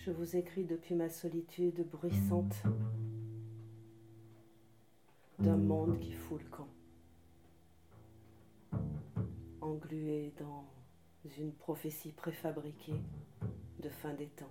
Je vous écris depuis ma solitude bruissante d'un monde qui fout le camp, englué dans une prophétie préfabriquée de fin des temps.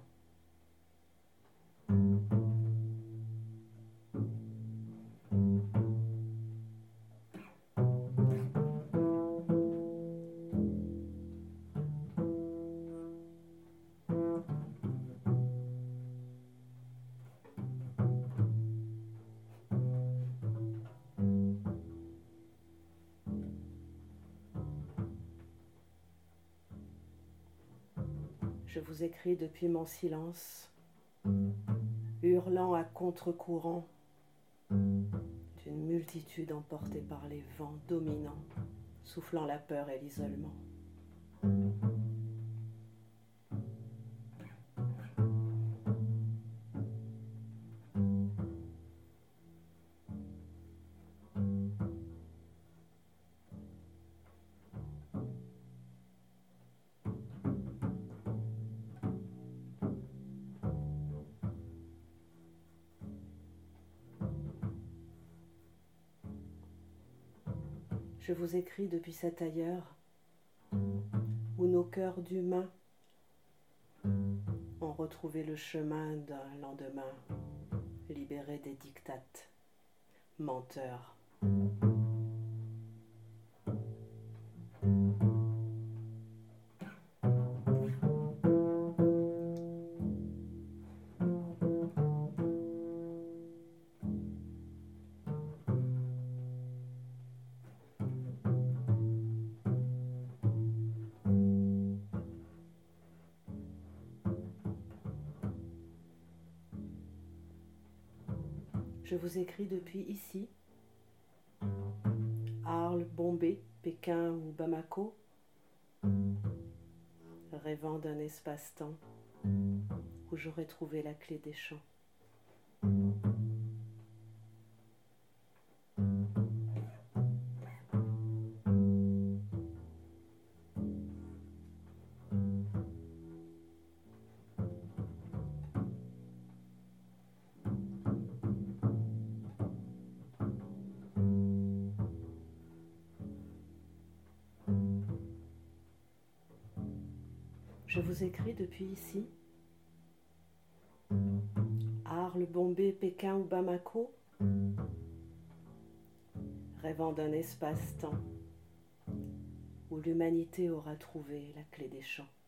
Je vous écris depuis mon silence, hurlant à contre-courant d'une multitude emportée par les vents dominants, soufflant la peur et l'isolement. Je vous écris depuis cet ailleurs où nos cœurs d'humains ont retrouvé le chemin d'un lendemain libéré des dictates, menteurs. Je vous écris depuis ici, Arles, Bombay, Pékin ou Bamako, rêvant d'un espace-temps où j'aurais trouvé la clé des champs. Je vous écris depuis ici, Arles, Bombay, Pékin ou Bamako, rêvant d'un espace-temps où l'humanité aura trouvé la clé des champs.